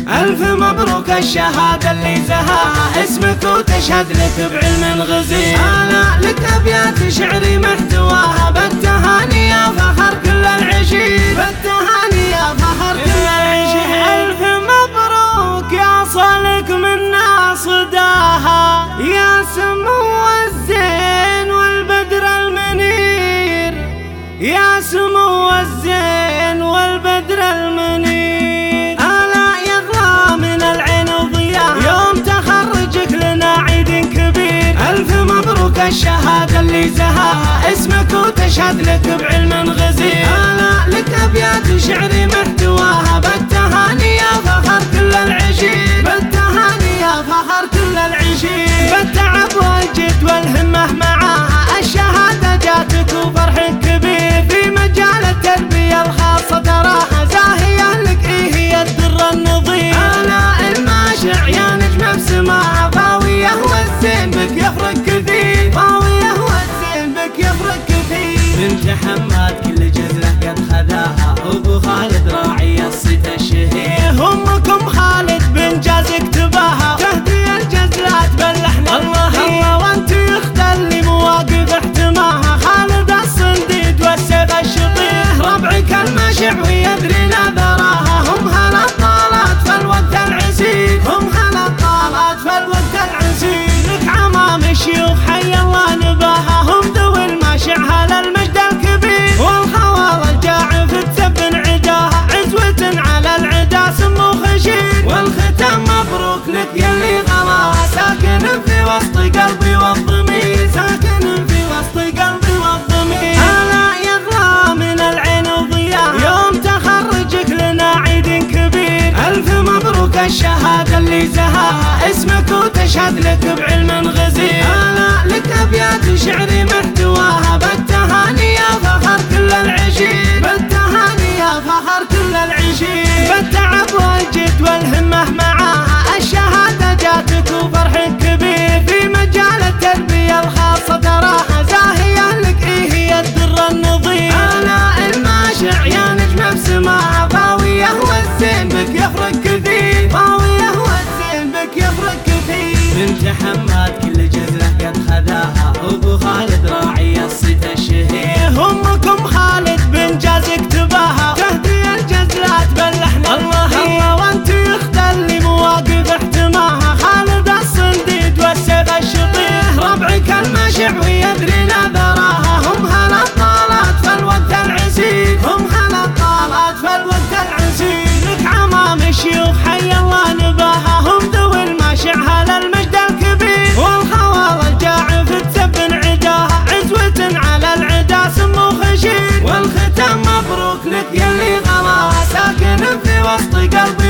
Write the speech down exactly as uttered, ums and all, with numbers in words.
ألف مبروك الشهادة اللي زهاها اسمك وتشهد لك بعلم غزير. أنا لك أبيات شعري محتواها بالتهاني يا فخر كل العشير، بالتهاني يا فخر كل العشير. ألف مبروك يا صالك منا صداها يا سمو الزين والبدر المنير، يا سمو الزين والبدر المنير. ألا يغلى من العين وضياها يوم تخرجك لنا عيد كبير. ألف مبروك الشهادة اللي زهاها اسمك وتشهد لك بعلم غزير. أنا لك أبيات شعري محتواها بالتهاني يا فخر كل العشير، بالتهاني يا فخر كل العشير. بالتعب والجد والهمة معاها الشهادة جاتك وفرحك كبير. في مجال التربية الخاصة تراها زاهية لك إيه هي الدر النظير. أنا الماشع يا نجمة بسماها ضاوية والزين بك يفرق كثير، ضاوية والزين بك يفرق كثير. بنت حماد كل جزلة قد خذاها أبو خالد راعي الصيت الشهير. أمكم خالد بن جاز اكتباها تهدي الجزلات باللحن الله الله. وانت يخت اللي مواقف احتماها خالد الصنديد والسيف الشطير. ربعك الماشع ويدري نذراها هم هالابطالات في الوقت العسير، هم هالابطالات في الوقت العسير. لك عمام الشيوخ حي الله نباها هم ذوي الماشع هذا المجد الكبير. والخوال الجاعف تسب عداها عزوة على العدا سمو خشير. والختام مبروك لك يلي غلاها ساكن في وسط قلبي والضمير، ساكن في وسط قلبي والضمير. ألا يغلى من العين وضياها يوم تخرجك لنا عيد كبير. ألف مبروك الشهادة اللي زهاها اسمك وتشهد لك بعلم غزير. أنا لك أبيات شعري محتواها بالتهاني يا فخر كل العشير، بالتهاني يا فخر كل العشير. بالتعب والجد والهمة معاها الشهادة جاتك وفرحك كبير. في مجال التربية الخاصة تراها زاهية لك إيه هي الدر النظير. أنا الماشع يا نجمة بسماها ضاوية والزين بك يفرق كثير، ضاوية والزين بك يفرق كثير. بنت حماد كل جزلة قد خذاها أبو خالد راعي الصيت الشهير. أمكم خالد بن جاز اكتباها تهدي الجزلات باللحن الله الله. وانت يخت اللي مواقف احتماها خالد الصنديد والسيف الشطير. ربعك الماشع ويدري نذراها هم هالابطالات في الوقت العسير، هم هالابطالات في الوقت العسير. لك عمام الشيوخ حي الله نباها هم ذوي الماشع هذا المجد الكبير. والخوال الجاعف تسب عداها عزوة على العدا سمو خشير. والختام مبروك لك يلي غلاها ساكن في وسط قلبي